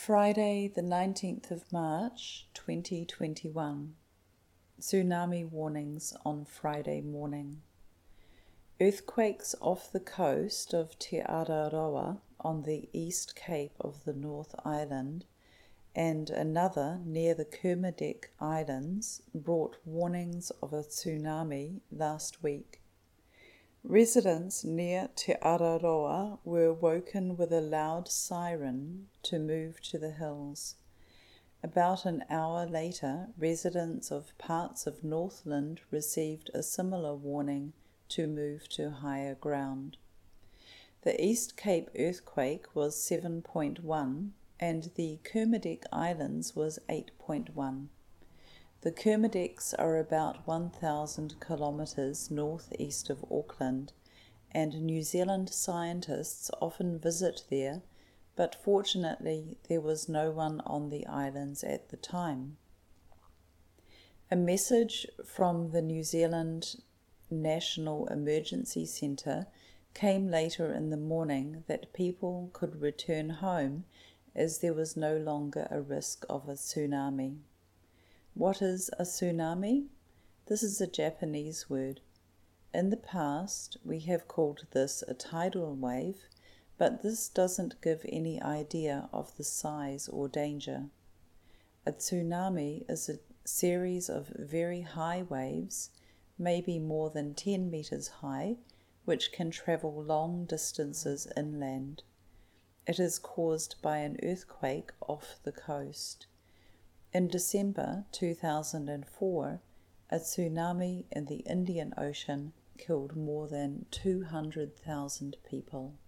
Friday, the 19th of March, 2021. Tsunami warnings on Friday morning. Earthquakes off the coast of Te Araroa on the East Cape of the North Island and another near the Kermadec Islands brought warnings of a tsunami last week. Residents near Te Araroa were woken with a loud siren to move to the hills. About an hour later, residents of parts of Northland received a similar warning to move to higher ground. The East Cape earthquake was 7.1 and the Kermadec Islands was 8.1. The Kermadecs are about 1,000 kilometres northeast of Auckland, and New Zealand scientists often visit there, but fortunately there was no one on the islands at the time. A message from the New Zealand National Emergency Centre came later in the morning that people could return home as there was no longer a risk of a tsunami. What is a tsunami? This is a Japanese word. In the past, we have called this a tidal wave, but this doesn't give any idea of the size or danger. A tsunami is a series of very high waves, maybe more than 10 meters high, which can travel long distances inland. It is caused by an earthquake off the coast. In December 2004, a tsunami in the Indian Ocean killed more than 200,000 people.